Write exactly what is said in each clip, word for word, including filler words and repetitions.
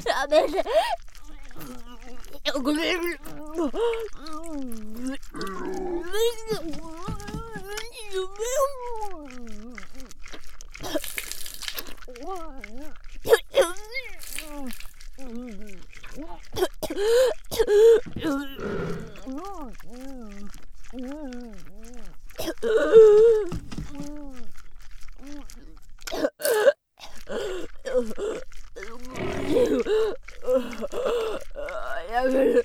やめて。ごめん。やめる。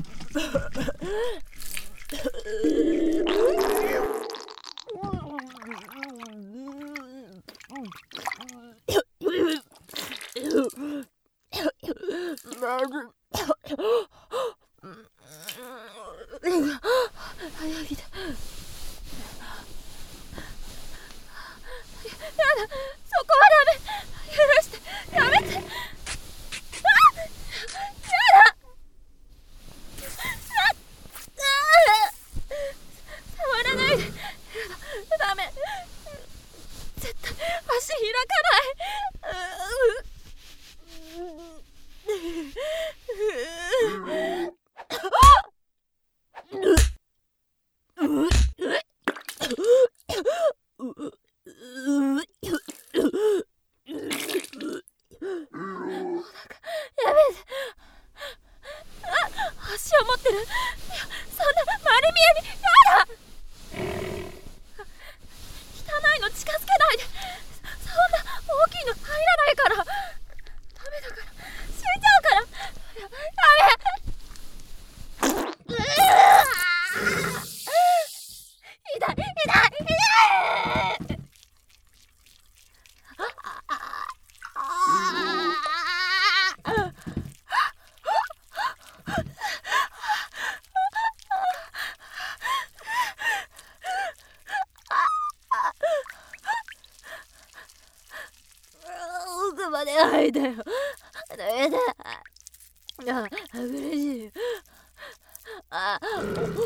奥まで入ったよ。ダメだ。あ、嬉しい。あ、お、お、お、お、ぐ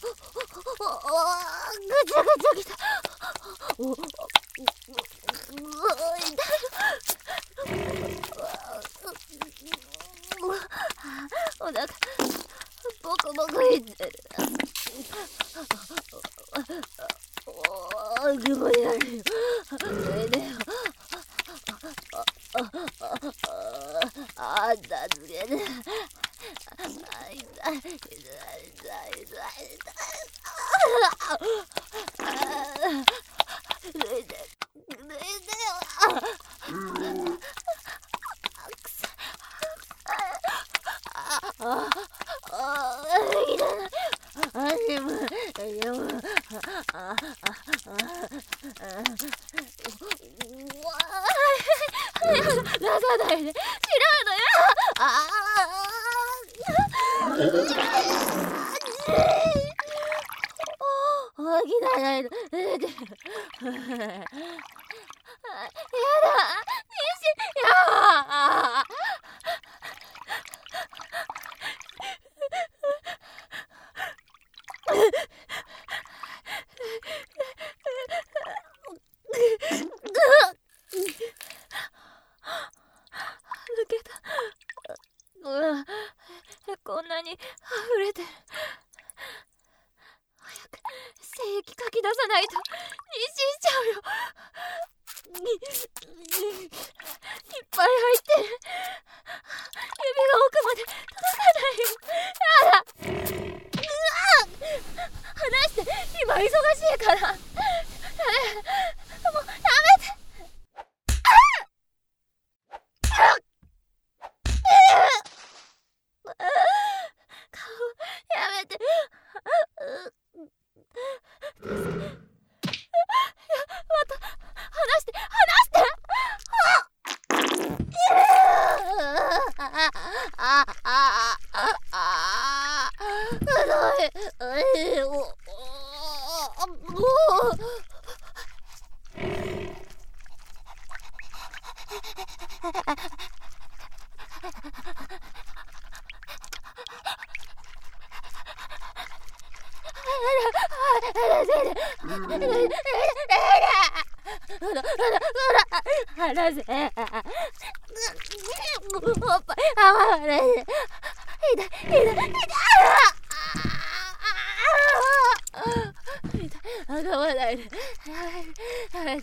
ちゃぐちゃきた。お、お、痛い。お腹、ボクボクいってる。お、気持ち悪いよ。それでよ。あんたつけて。痛い痛い痛い痛い痛い痛い。抜いて抜いてよ。くさあああいらない。あでもでもああ出さないで。違うのよ。ああ大きなないの。やだ。妊娠。やあこんなに溢れてる。早く精液かき出さないと妊娠しちゃうよ。いっぱい入ってる。指が奥まで届かないよ。やだ。うわ離して。今忙しいから。もうやめて。離せ。 おっぱいあまれ痛い痛い痛い痛い痛いあがまないでやだやだやだ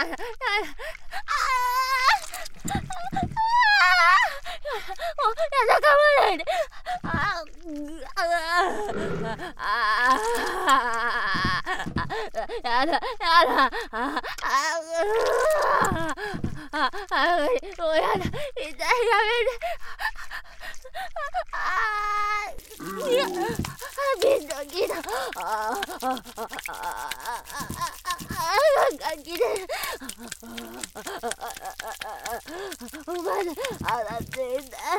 もうやだかまないでああやだやだああああもうやだ痛いやめてああいやギドギドあああああギドまだ洗っていない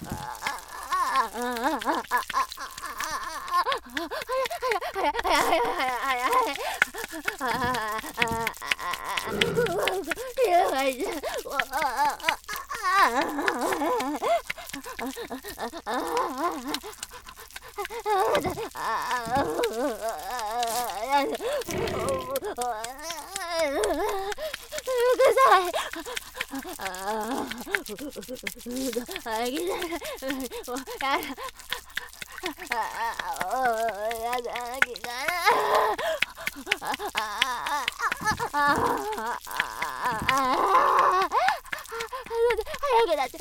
早くなって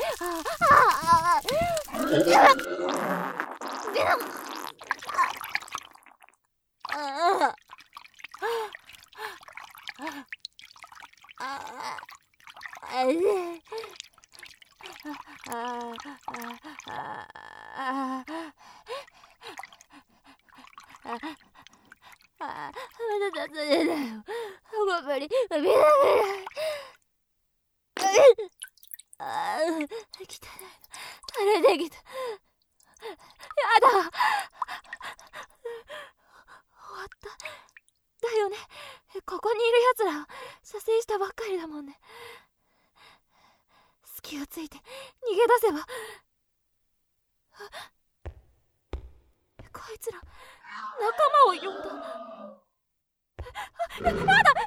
ここにいるやつら射精したばっかりだもんね。隙がついて逃げ出せば。こいつら仲間を呼んだ。やだ